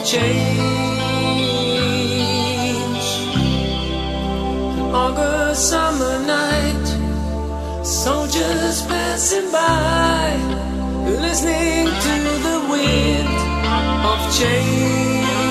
change. An August summer night, soldiers passing by, listening to the wind of change.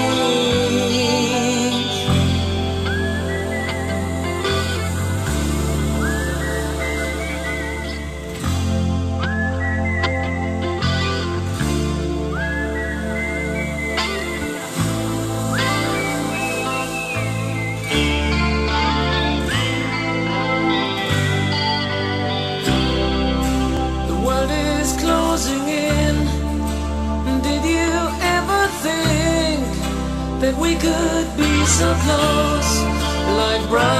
That we could be so close, like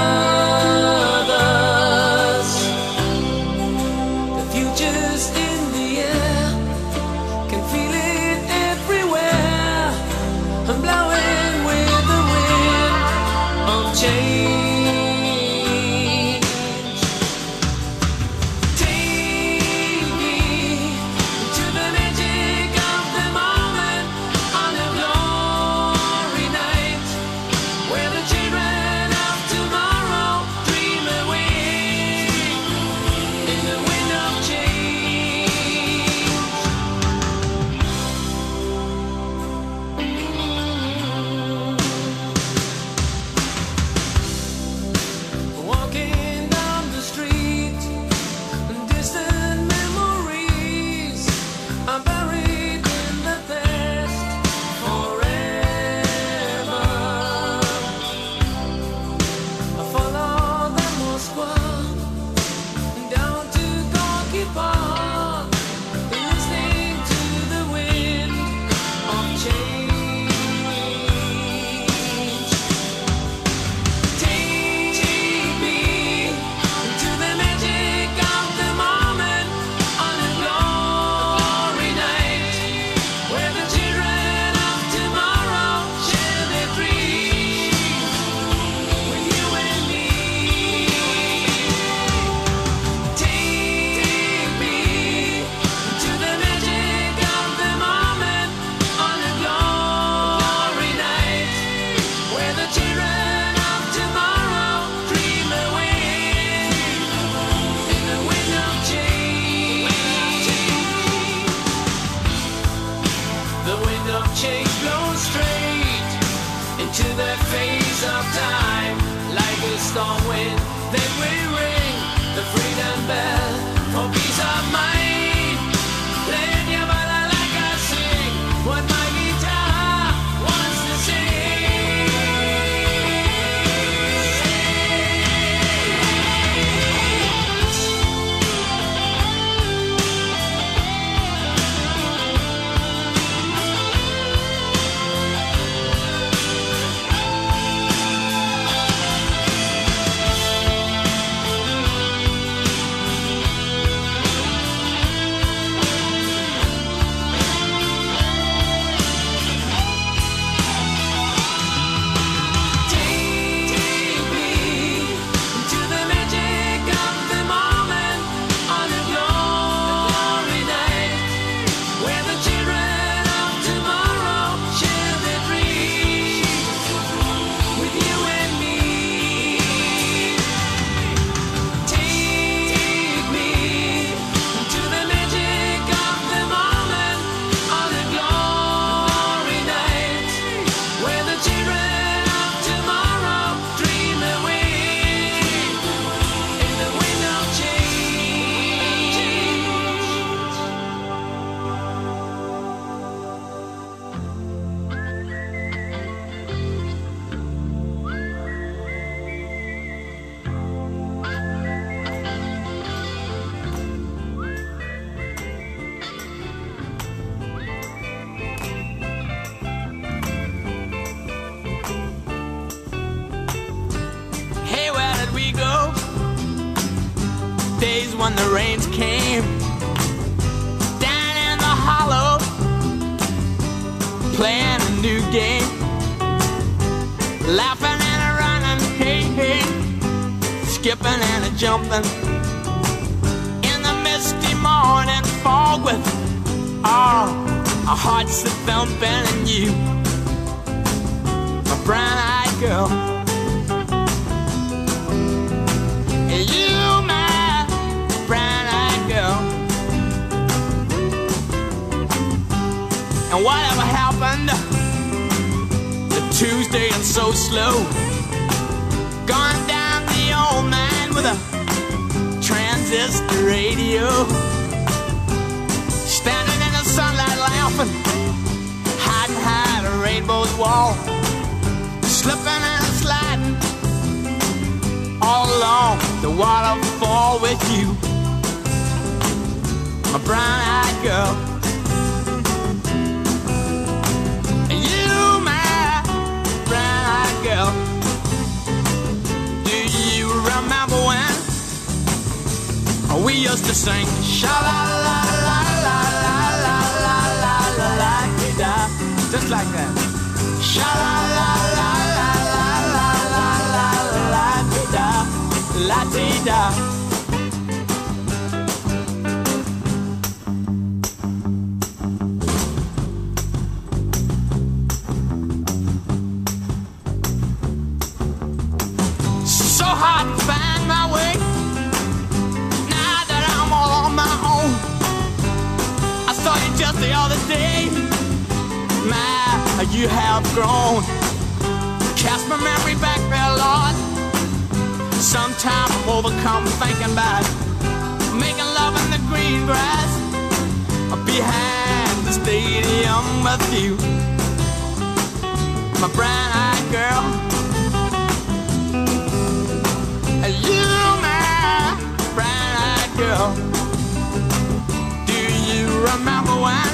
brothers. The future's in the air, can feel it everywhere. I'm blowing with the wind of change. Take me to the magic of the moment on a glory night, where the children of tomorrow dream away in the wind of change. Walking down the street, distant memories are buried in the past forever. I follow the Moskva down to Gorky Park, listening to the wind of change. Take me to the magic of the moment on a glory night, where the children of tomorrow share their dreams with you and me. Take me to the magic of the moment on a glory night, where the children of tomorrow dream away in the wind of change. The wind of change blows straight into the face of time, like a storm wind that will ring the freedom bell for peace of mind. Playing your body like I sing what my guitar wants to sing. Take me to the magic of the moment on a glory night, where the children of tomorrow share their dreams with you and me. Take me to the magic of the moment on a glory night, where the children of tomorrow dream away in the wind of change. Hey, where did we go? Days when the rains came down in the hollow, playing a new game, laughing and a running, hey, hey, skipping and a jumping in the misty morning fog with all our hearts a thumping and you brown-eyed girl. You, my brown-eyed girl. And whatever happened to Tuesday and so slow? Gone down the old man with a transistor radio. Standing in the sunlight laughing, hiding behind a rainbow's wall. Slipping and sliding all along the waterfall with you, my brown-eyed girl. You, my brown-eyed girl. Do you remember when we used to sing sha-la-la-la-la-la-la-la-la-la-la-la-la-la-la, just like that. Sha-la-la-la-la-la-la-la-la-la-la-la-la-la-la. So hard to find my way now that I'm all on my own. I saw you just the other day. My, you have grown. Cast my memory back there, Lord. Sometimes I'm overcome thinking about making love in the green grass behind the stadium with you, my brown-eyed girl. You, my brown-eyed girl. Do you remember when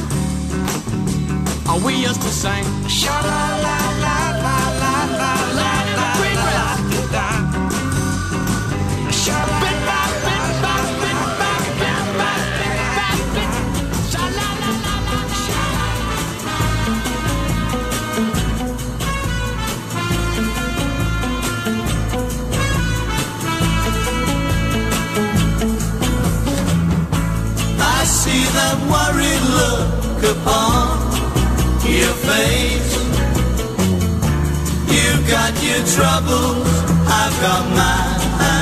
we used to sing sha-la-la-la-la-la-la-la in the green grass? I see that worried look upon your face. You've got your troubles, I've got mine.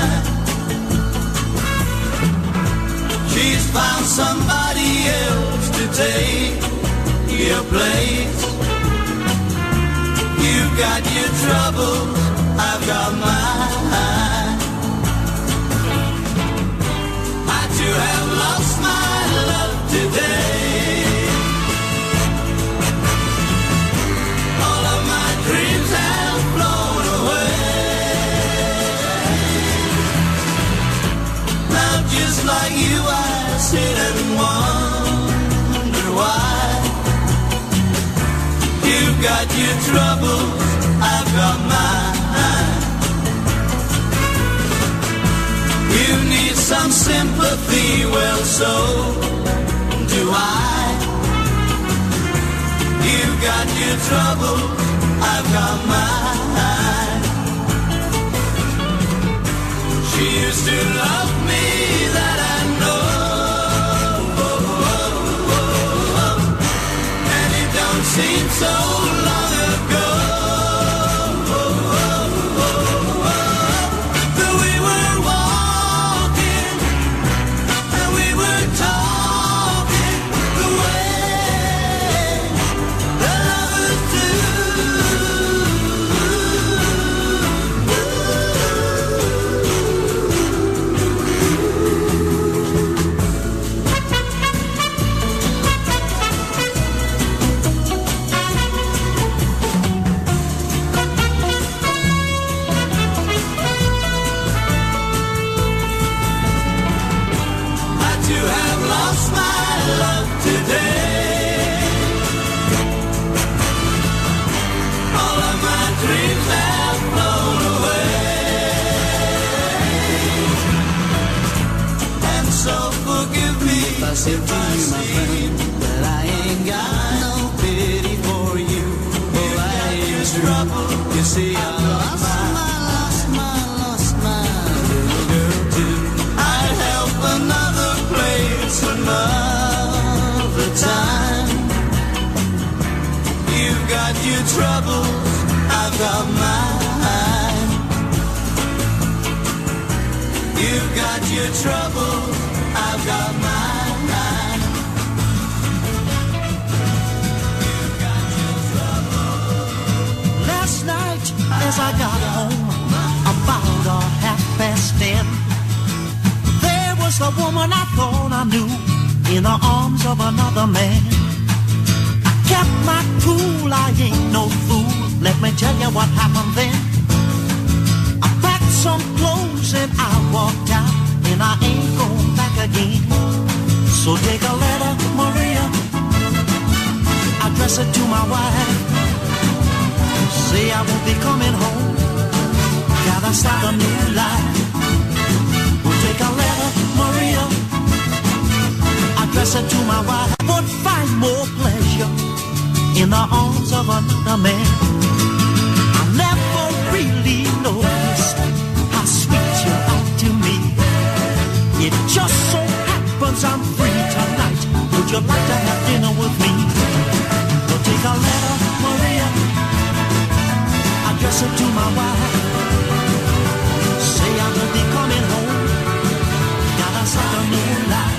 She's found somebody else to take your place. You've got your troubles, I've got mine. I too have lost my love today. All of my dreams have flown away. Now just like you, I sit and wonder why. You've got your troubles, I've got mine. You need some sympathy, well so do I. You've got your troubles, I've got mine. She used to love me, that I know. And it don't seem so long ago that we were walking and we were talking the way that lovers do. You have lost my love today. All of my dreams have flown away. And so forgive me if I say to you, my friend, that I ain't got no pity for you. Oh, I ain't trouble. You see, I lost my little girl too. I'd help another place another time. You've got your troubles, I've got mine. You've got your trouble, I've got mine. You've got your trouble. Last night as I got home, about 10:30, there was the woman I thought I knew in the arms of another man. I kept my cool, I ain't no fool. Let me tell you what happened then. I packed some clothes and I walked out, and I ain't going back again. So take a letter, Maria, address it to my wife. Say I won't be coming home, gotta start a new life. We'll take a letter, Maria, address it to my wife. But find more pleasure in the arms of another man. I never really noticed how sweet you are to me. It just so happens I'm free tonight. Would you like to have dinner with me? We'll take a letter, Maria, address it to my wife. Say I will be coming home, gotta start a new life.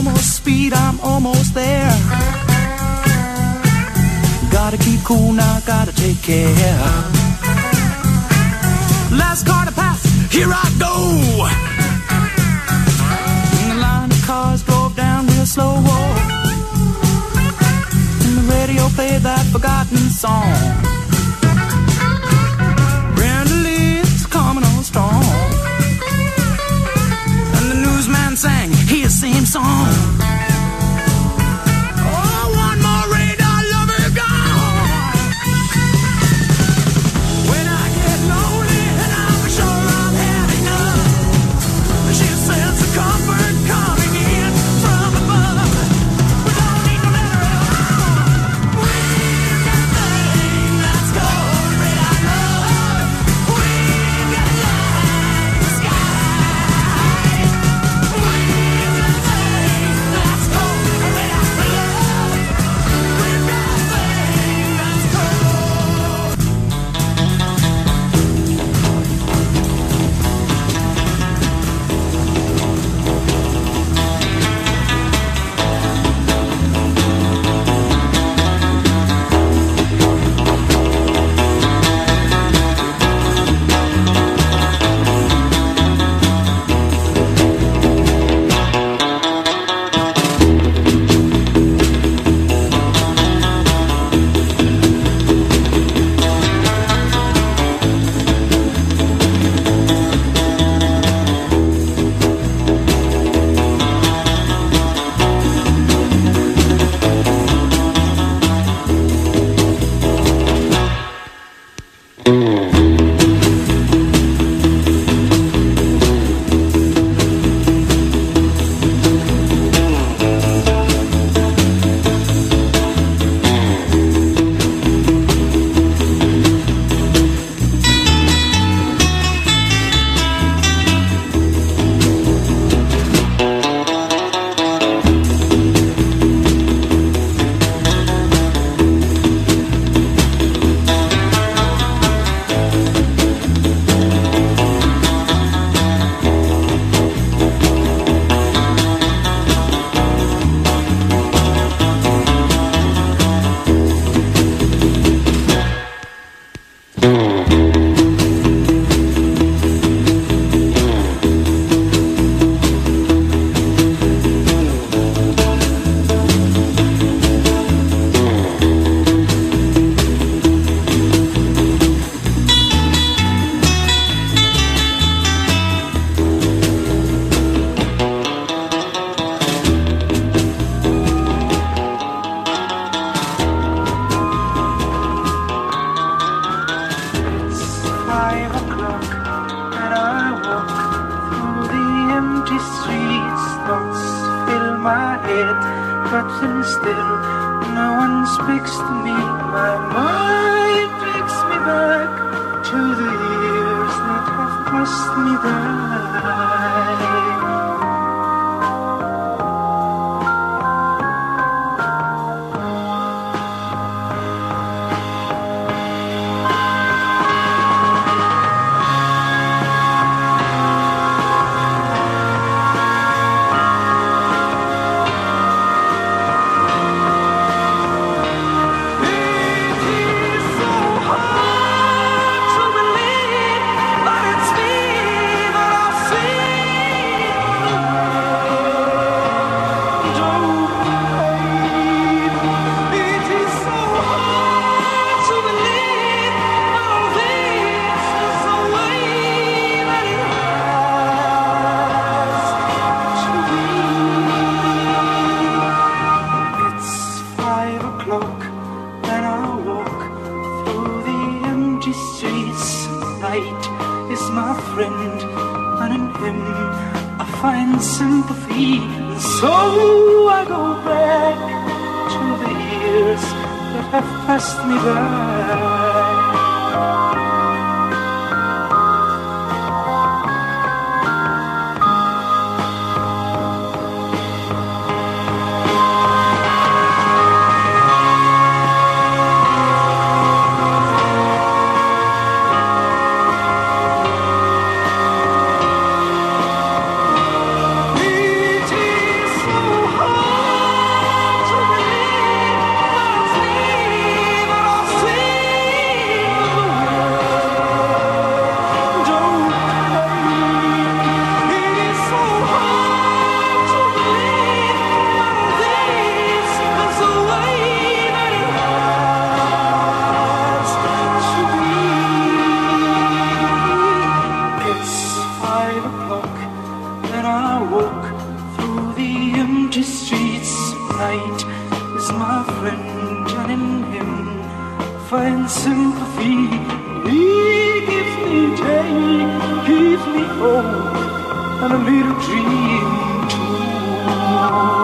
almost speed, I'm almost there. Gotta keep cool now, gotta take care. Last car to pass, here I go. And the line of cars drove down real slow. And the radio played that forgotten song. Brenda Lee's coming on strong. And the newsman sang his same song. It is so hard. night is my friend, and in him find sympathy. He gives me day, gives me hope, and a little dream too.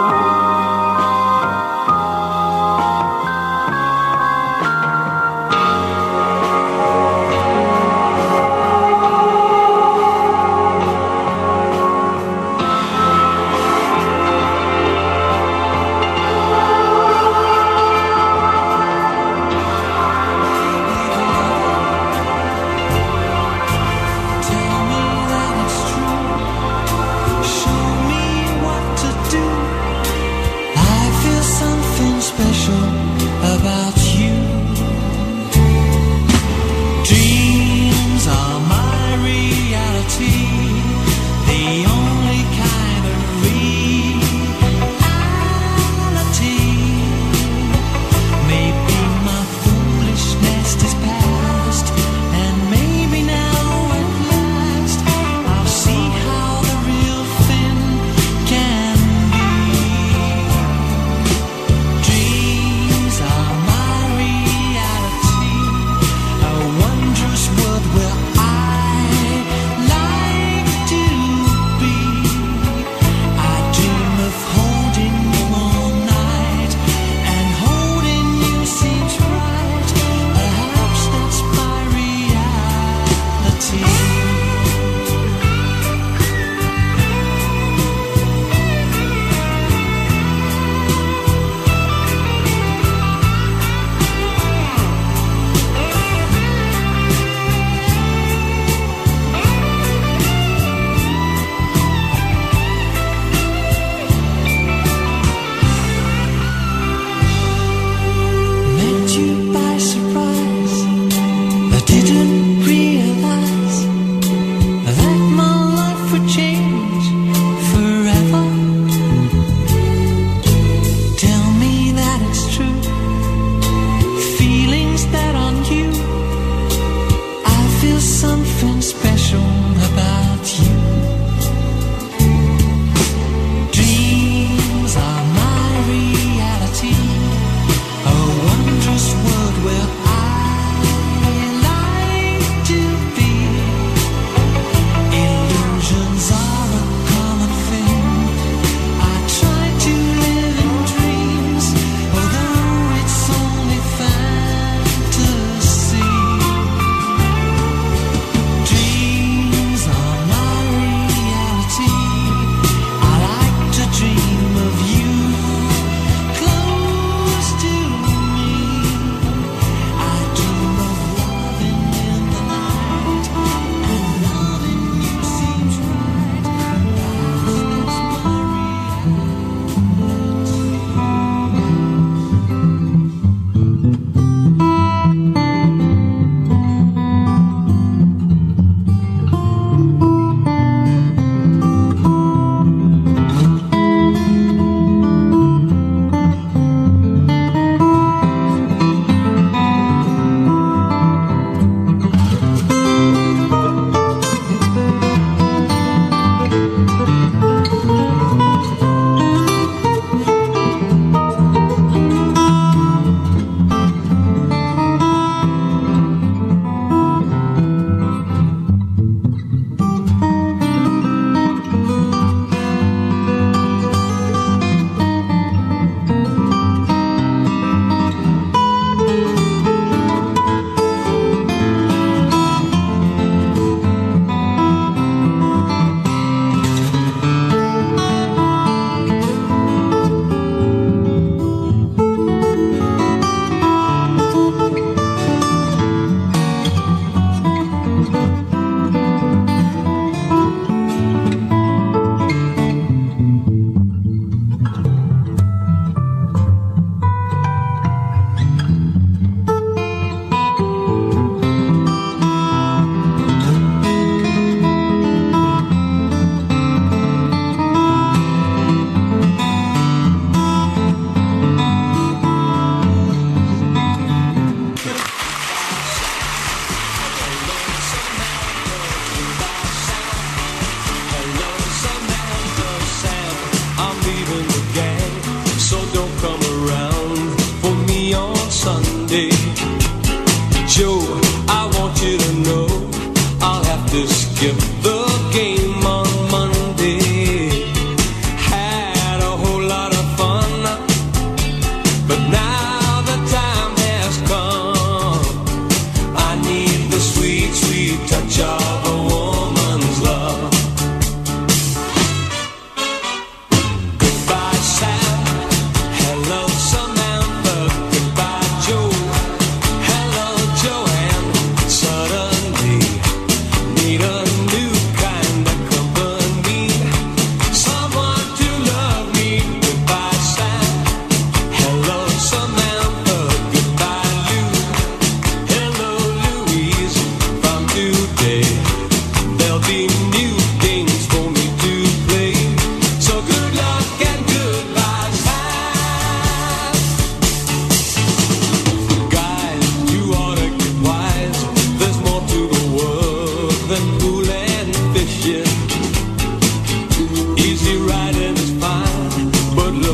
Tell me that it's true. Show me what to do.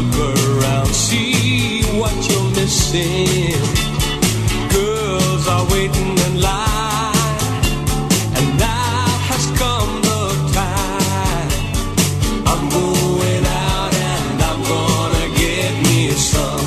look around, see what you're missing. Girls are waiting in line, and now has come the time. I'm going out and I'm gonna get me some.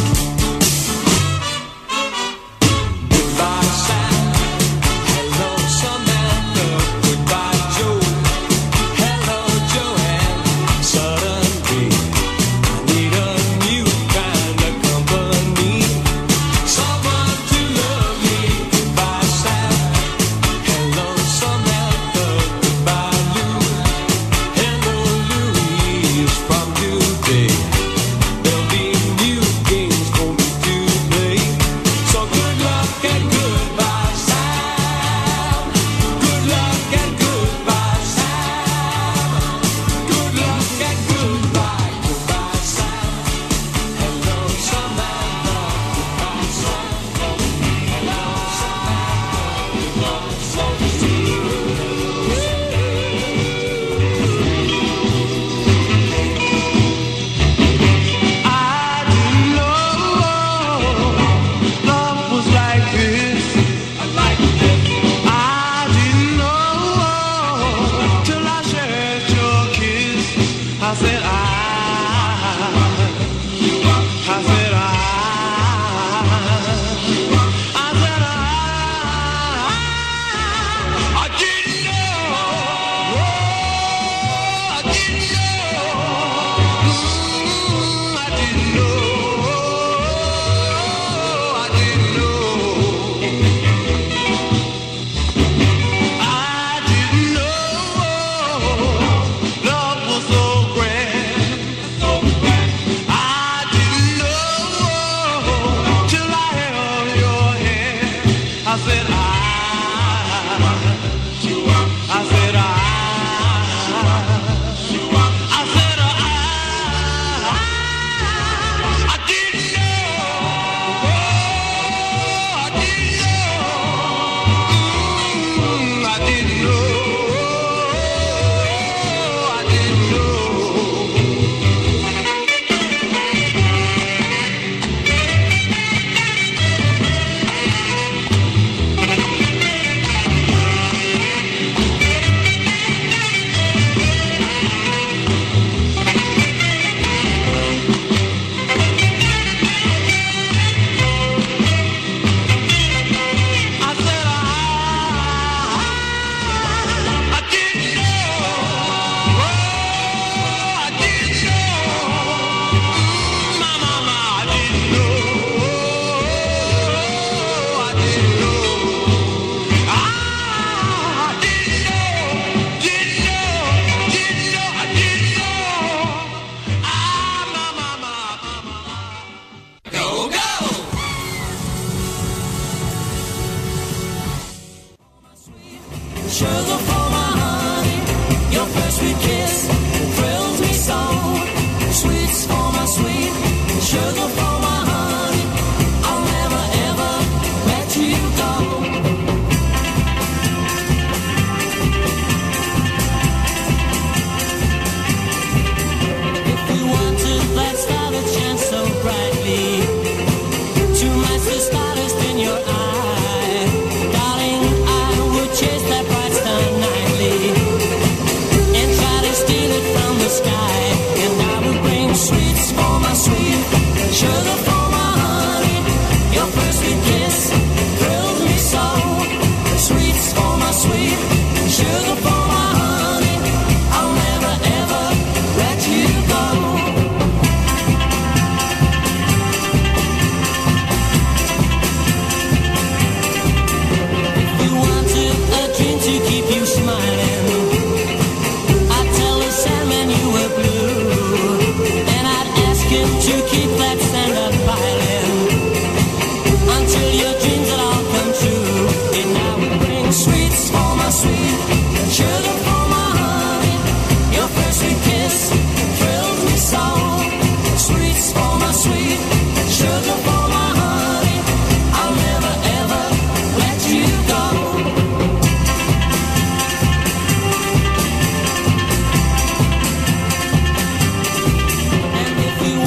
Goodbye Sam, hello Samantha, goodbye Joe, hello Joanne. Suddenly I need a new kind of company, someone to love me. Goodbye Sam, hello Samantha, goodbye Lou, hello Louise. From today there'll be new games for me to play. So good luck and goodbye Sam, good luck and goodbye Sam, good luck and goodbye, goodbye Sam, hello Samantha, goodbye Sam, hello I didn't know love was like this. I didn't know till I shared your kiss. I said I didn't know, I didn't know, I didn't know, I didn't know love was so grand. I didn't know till I held your hand. I said I didn't know, I didn't know, I didn't know, I didn't Sugar for my honey, your first sweet kiss thrills me so. Sweets for my sweet, sugar for my honey, I'll never ever let you go. If you wanted that star that shines so brightly to match the stardust in your eye, darling, I would chase that bright star nightly and try to steal it from the sky. And I would bring sweets for my sweet, sugar for my honey, your first sweet kiss thrills me so. Sweets for my sweet, sugar for my honey, I'll never ever let you go. If you wanted a dream to keep you smiling, I'd tell the Sandman you were blue, and I'd ask him to keep that sand up piling until your dreams would all come true. And I would bring sweets for my sweet, sugar for my honey, your first sweet kiss thrills me so. Sweets for my sweet, sugar for my honey, I'll never ever let you go. And if you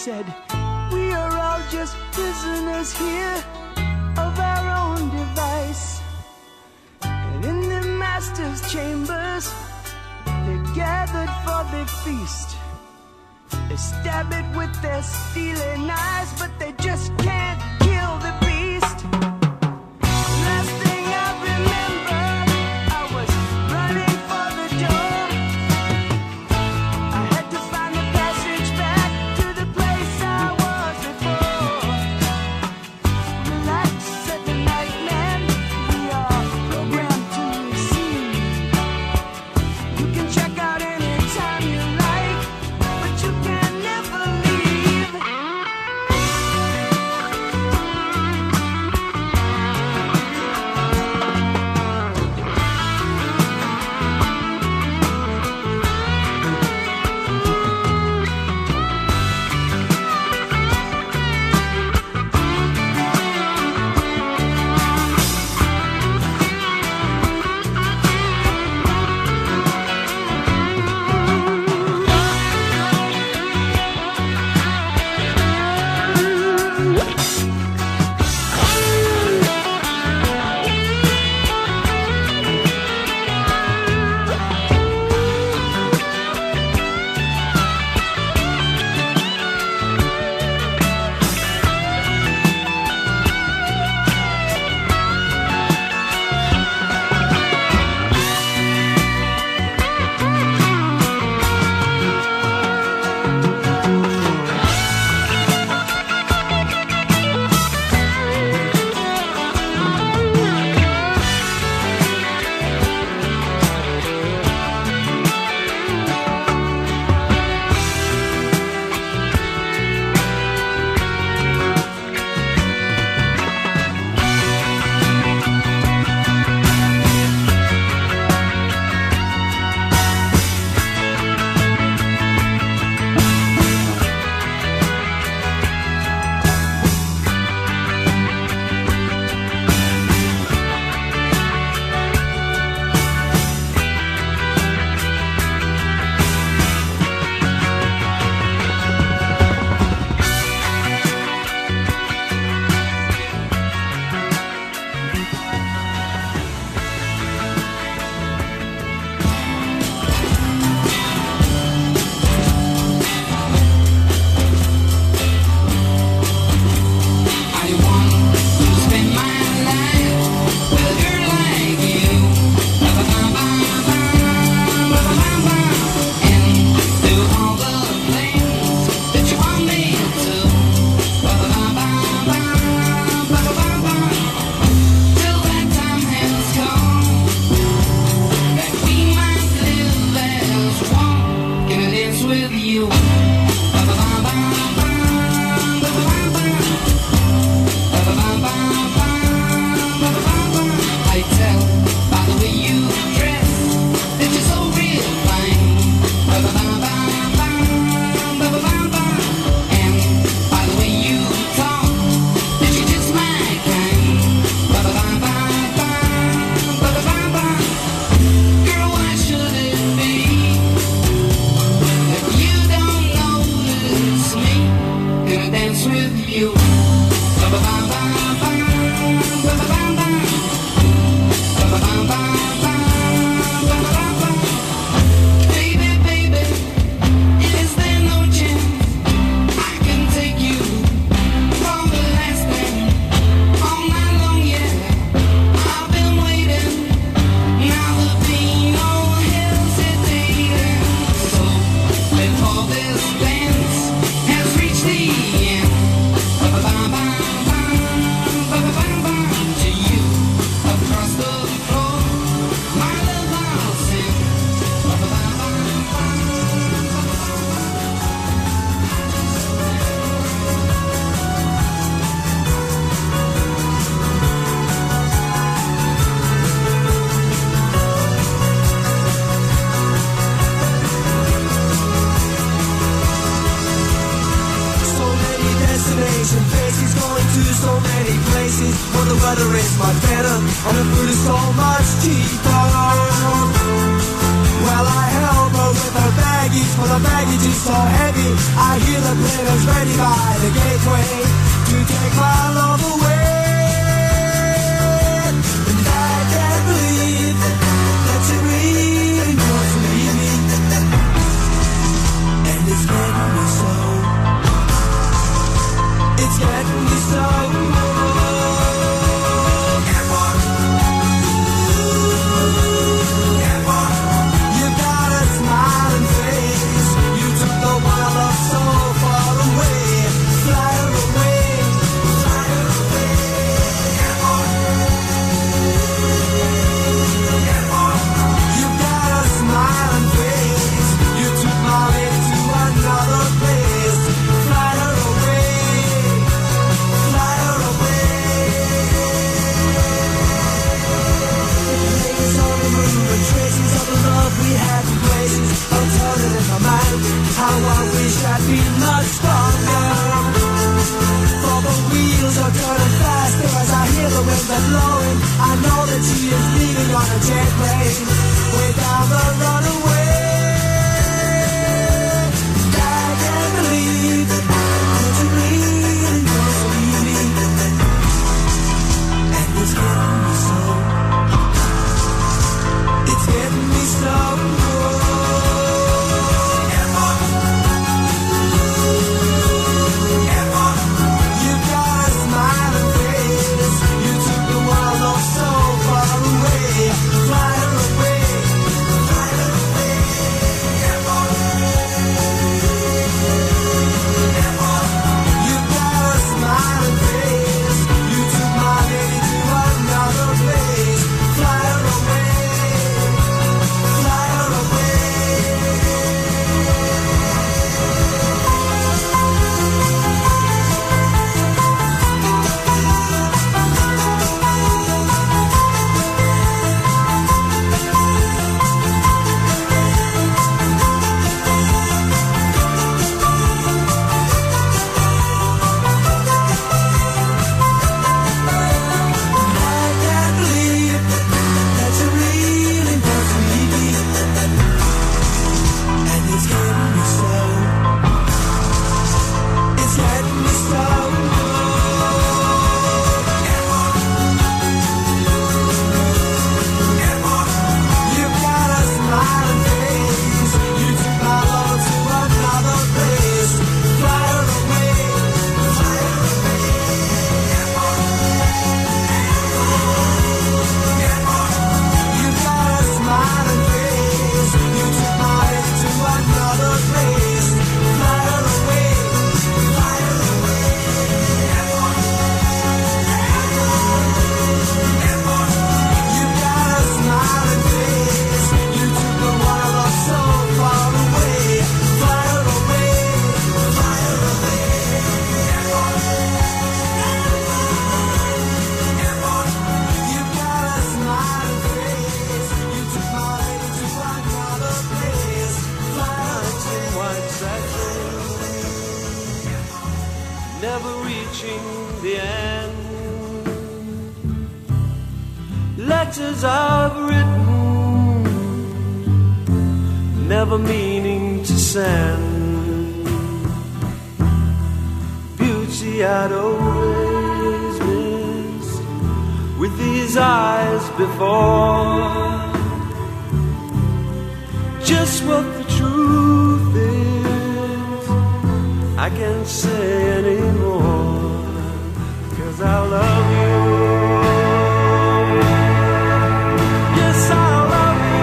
said, we are all just prisoners here of our own device. And in the master's chambers, they're gathered for the feast. They stab it with their steely knives, but they just can't kill the beast. Last thing I remember, I was running for the door. I had to find the passage back to the place I was before. Relax, said the night man, we are programmed to receive. You can check out anytime you like, but you can never leave. weather is much better and the food is so much cheaper. Well, I help her with her baggage, but her baggage is so heavy I hear the players ready by the gateway to take my love away. And I can't believe that you really want to leave me. And it's getting me so. It's getting me so. You've got a smiling face. You took the wild love so far away. Fly her away, fly her away. You've got a smiling face. You took my lady to another place. Fly her away, fly her away. Ladies on the moon, the traces of the love we had in places. I'm turning in my mind. How I wish I'd been much stronger. For the wheels are turning faster as I hear the wind that's blowing. I know that she is leaving on a jet plane way down the runaway. I can't believe that you really want to leave me. And it's getting me so. It's getting me so. You've got a smiling face. You took the world off so far away. Fly her away, fly her away. You've got a smiling face. You took my lady to another place. Fly her away, fly her away. I can't believe that you really want to leave me. And it's getting me so. It's getting me so. You've got a smiling face. You took my love to another place. Fly her away, fly her away. You've got a smiling face. You took my head to another place. Fly her away, fly her away. You've got a smiling face. You took the wild love so far away. Fly her away, fly her away. You've got a smiling face. You took my lady to another place. Fly her away. White satin, never reaching the end. Letters I've written, never meaning to send. Beauty I'd always missed with these eyes before. Just what the truth is, I can't say anymore, 'cause I love you. Yes, I love you.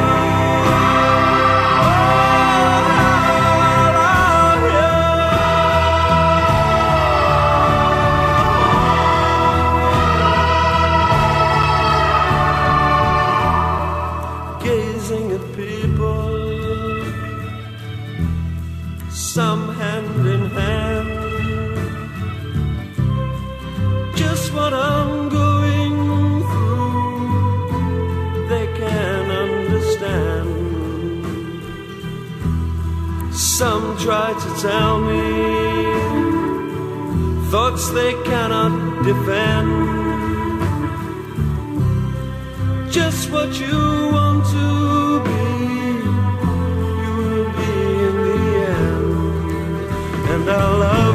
Oh, I love you. Gazing at people, some hand in hand, just what I'm going through, they can understand. Some try to tell me thoughts they cannot defend. Just what you want to be, you will be in the end. our love.